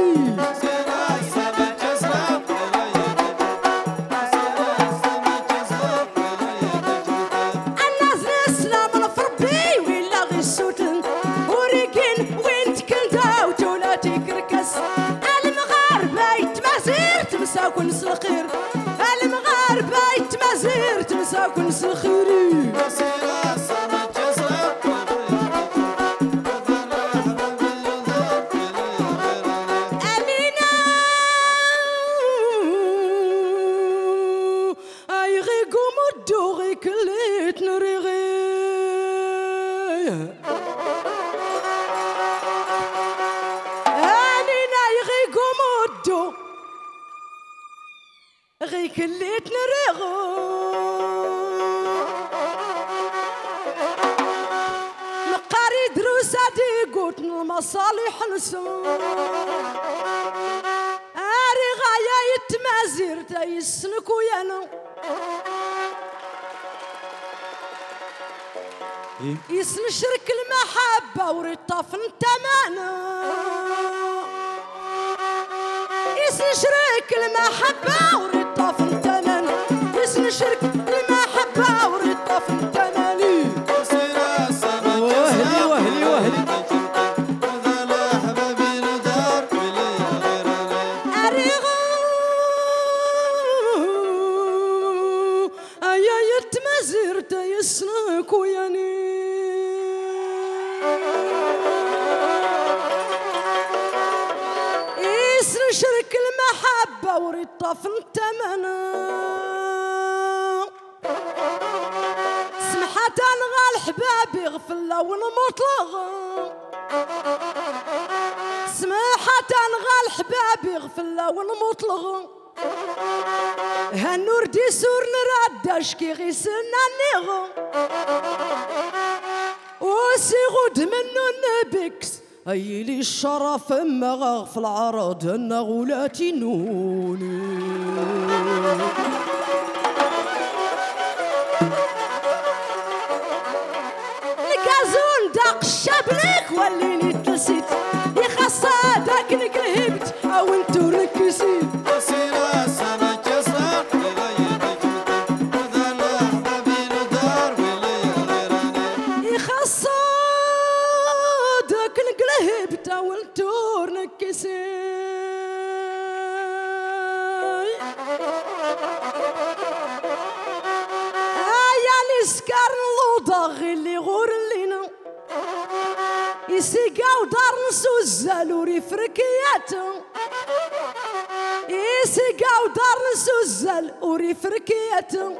الناس نسلم في ربي ولا غير السوتن وريكين وين تكنتا وتولاتي كركس المغاربة يتمازير تمساكو نس الخير المغاربة يتمازير تمساكو نس الخير كليت نريغي أنينا يغي قمودو غي كليت نريغي نقاري دروسة دي قوت المصالح نسو أري غايا يتمازير تايسنكو يانو يسنشرك المحبة ورطف التمانة يسنشرك المحبة ورطف التمانة يسنشرك المحبة ورطف التمانة وهلي وهلي وهلي أريغو أيا يتمزر تيسنك وياني شرك المحبة ورطف التمنى سمحة نغى الحباب يغفل والمطلق سمحة نغى الحباب يغفل والمطلق هالنور دي سور نردش كي غيسنا النغو وسيغود منو النبكس أي لي الشرف أما غاغ في العرض النغولاتي نوني الكازون داق الشابليك وليني تلسيت يخصا داك نقلهبت أو انتو ركسيت هبتا والتور نكسي يا الاسكار اللوضة غير اللي غور اللينا يسيقاو دار نسوزال وري فركياتو يسيقاو دار نسوزال وري فركياتو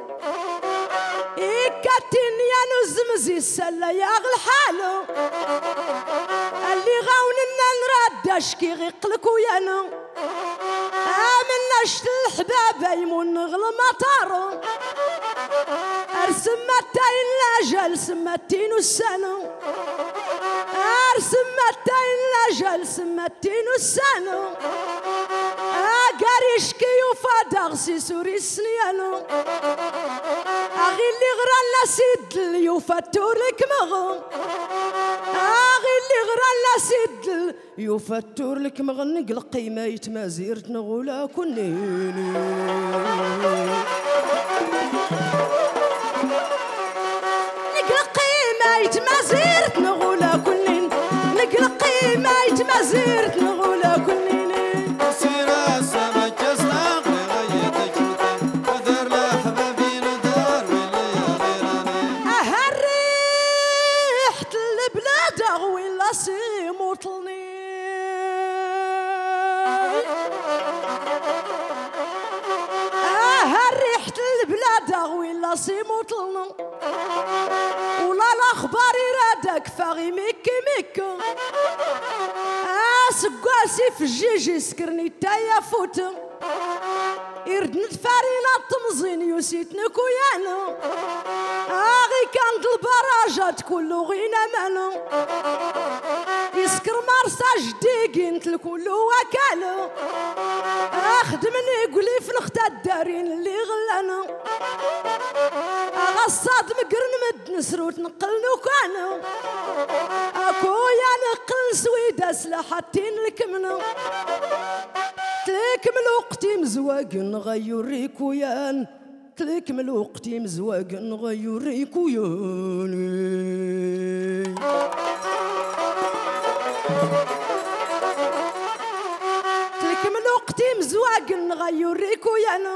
إكاتين يا نزمزي السلا يا غل حالو اللي غاوننا نردش كي غيقلك ويانا آمناش الحباب يمون نغل مطارو أرسم متين لاجل سمتين السنة أرسم متين لاجل سمتين السنة قريش كي يفادغ سي سوري السنيانو أغي اللي غرا لا سيد يفتور لك مغن أغي اللي غرا لا سيد يفتور لك مغن نقل قيمة يتمازير تنغولا كنيني نقل قيمة يتمازير تنغولا كنين نقل قيمة يتمازير تنغولا كنين ولا سيموطلنا ولا الاخبار يرادك فاغي ميكي ميكا سقاسي في الجيجي سكرني تايا فوت يرد نتفارينا التمزين يوسيتنك ويانا غي كانت البراجات كله غينا مانا يسكر مرسى جديقين الكل وكالو اخدمني يقولي في الختا الدارين اللي غلانا غصاد مقرن مد نسروت نقل نوكانو اكويا نقل سويدة سلاحتين الكمنو تليك ملوقتي مزواق نغير ريكويان تليك ملوقتي مزواق نغير ريكويان تليك ملوقتي مزواق نغير ريكويان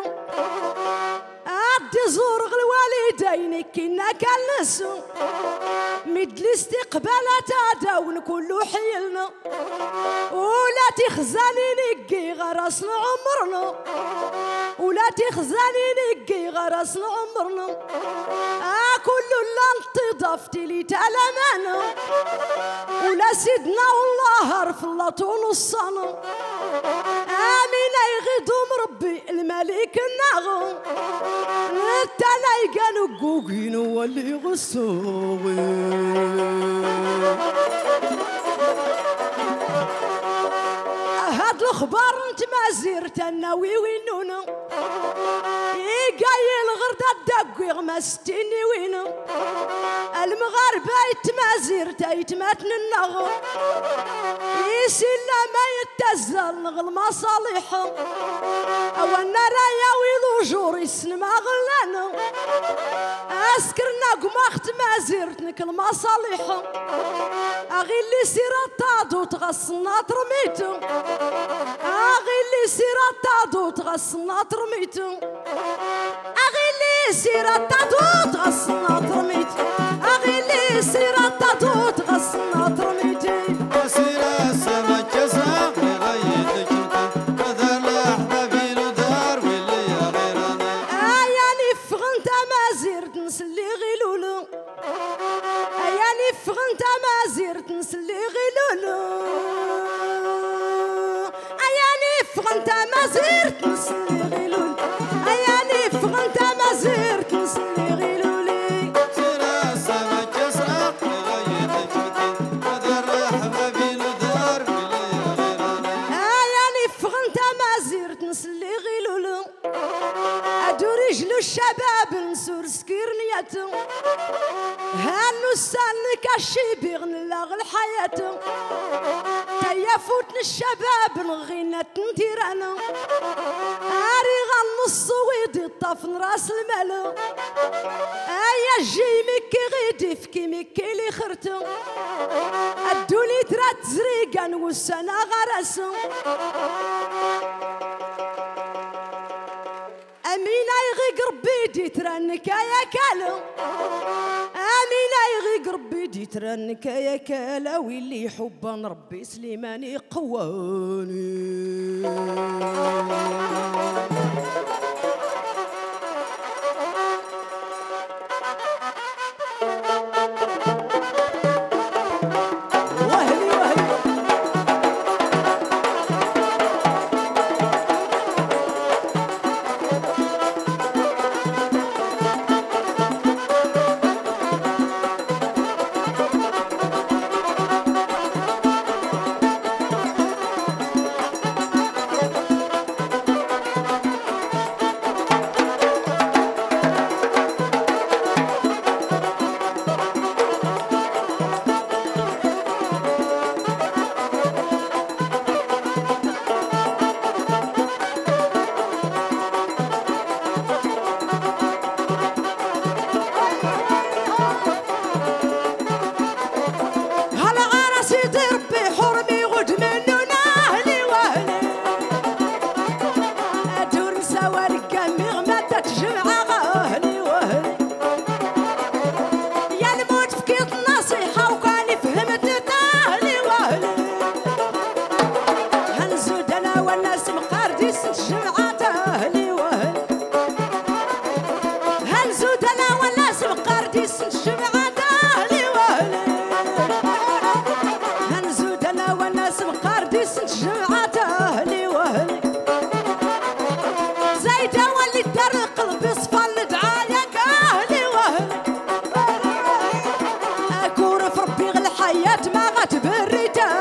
عدي زور الوالدين كنا كالنسو مد الاستقبالات داون كلو حيلنا ولا تخزاني نقي غرسنا عمرنا ولا تخزاني نقي غرسنا عمرنا كل اللي ضفتي لي تلمانا ولا سيدنا والله عرف الله طول الصنا امين يغيضهم ربي الملك الناغو التلايقة نقوقين واللي غصوغي هاد الخبار انت ما زيرت الناوي وينونا يقاي الغردة الدقوي غمستيني وينو المغاربة يتمازير يتماتن النغو يسلا ما يتزل نغل مصالحه او النار ياوي لوجور يسنما غلانا اسكرنا قماخت مازيرت نكل مصالحه اغي اللي سيرا طادو تغصنا ترميتو اغي اللي سيرا طادو تغصنا ترميتو اغي اللي سيرا طادو تغصنا ترميتو اغي اللي سيرا طادو تغصنا ترميتو سيرا السما كسا غيرتك قدر الاحبابين ودار واللي يا غيراني اياني فغنت مازيرت نسلي غيلولو اياني فغنت مازيرت نسلي غيلولو اياني فغنت مازيرت نسلي غيلولو اياني فغنت مازيرت نسلي غيلولي سيرا السما كسا غيرتك قدر الاحبابين ودار واللي يا غيراني اياني فغنت مازيرت نسلي غيلولو ادو رجلو الشباب نسور سكيرنياتو هانو السانك الشيبي غنلاغ الحياة تيا فوتن الشباب نغينا تنتيرانا اري غنص ويدي الطفن راس المالو ايا جي مكي غيدي فكي مكي لي خرتو الدولي ترات زريقان والسنة غرسو امينة يغي قربي دي ترنك يا كالو امينة يغي قربي دي ترنك يا كالا واللي حبا ربي سليماني قواني حياة ما غتبريتها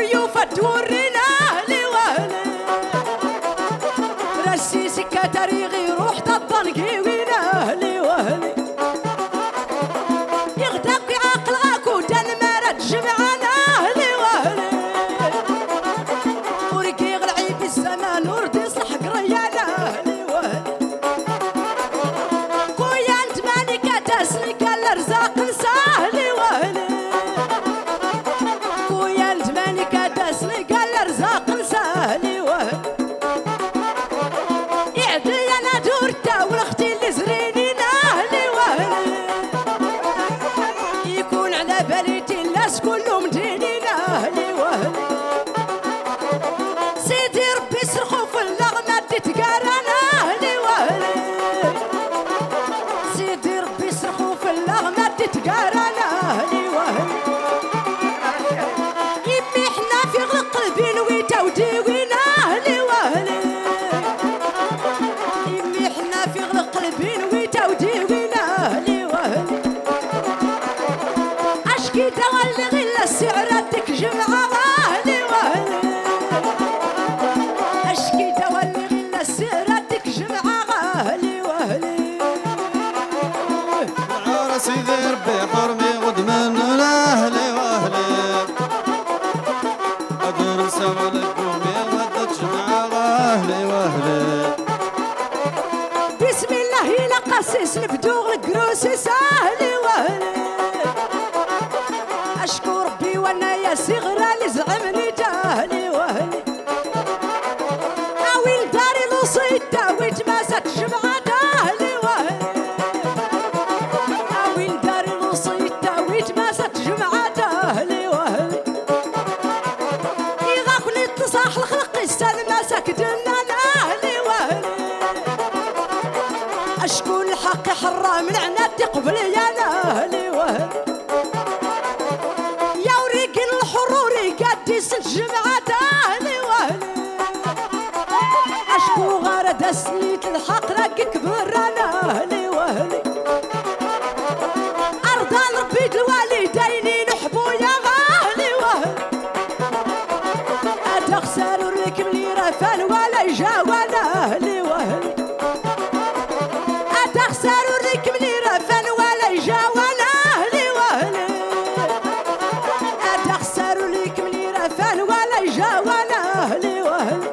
يوفا تورينا اهلي واهلي راسي كتاريغي روح طبنقي وين اهلي واهلي يغداك عقل غاكو دان مرات جمعنا اهلي واهلي ورقي غلعيب الزمان وردي صح قريانا اهلي واهلي خويا انت ماني كتاسني قال الرزاق نساهلي واهلي خويا انت ماني كتاسني قال الرزاق نساهلي واهلي يعدي انا دورتا والاختي اللي زريني ناهلي واهلي يكون على باليتي الناس كلهم ديني ناهلي واهلي سيدي ربي يسرخو في اللغمة تتقارى ناهلي واهلي سيدي ربي يسرخو في اللغمة تتقارى ناهلي واهلي يمي حنا في غلق قلبي نويتا وديوي ناهلي واهلي يمي حنا في غلق قلبي نويتا وديوي ناهلي واهلي اشكي تغلي غير السعراتك جمعة اهلي واهلي اشكي تولي غير السعراتك جمعة اهلي واهلي العرس يدير بحرمي غد من اهلي واهلي ادور نسوى لقومي غدت جمعة اهلي واهلي بسم الله إلا قاسس نبدو القروسيس اهلي واهلي اشكو ربي وانا يا صغرى اللي زعمني تاهلي واهلي اوين داري لوصيتا ويتماسك جمعة اهلي واهلي اوين داري لوصيتا ويتماسك جمعة اهلي واهلي اذا كنت تصاح الخلق يستاذ ماسك دنا اهلي واهلي اشكو الحق حرام من عناد قبل يا اهلي واهلي يا وريقين الحروري قد سنت جمعة اهلي واهلي اشكو غارد سنيت الحق راك كبر انا اهلي واهلي ارضان ربي الوالدين نحبو يا اهلي واهلي اتخسر لك ملي رفان ولا جاوانا اهلي واهلي اتخسر لك ملي رفان ولا جاوانا اهلي واهلي اتخسر لك ملي رفان ولا جاوانا اهلي واهلي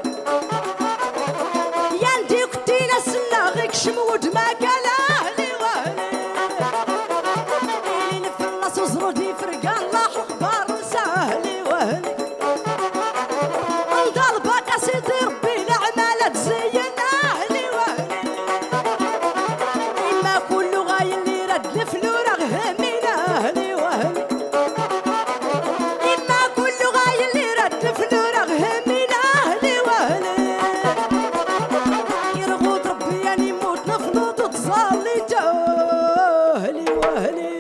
يا ندي كنتينا سناغك شمود ما قال اهلي واهلي اللي نفلص وزرودي فرقان لاحق بار ساهلي واهلي نضربك اسيدي ربي العمالة تزين اهلي واهلي اما كل غاي اللي رد الفلور غهمين اهلي واهلي اما كل غاي اللي رد الفلور غهمين اهلي واهلي يرغوت ربي يعني يموت نفنوط وتصلي اهلي واهلي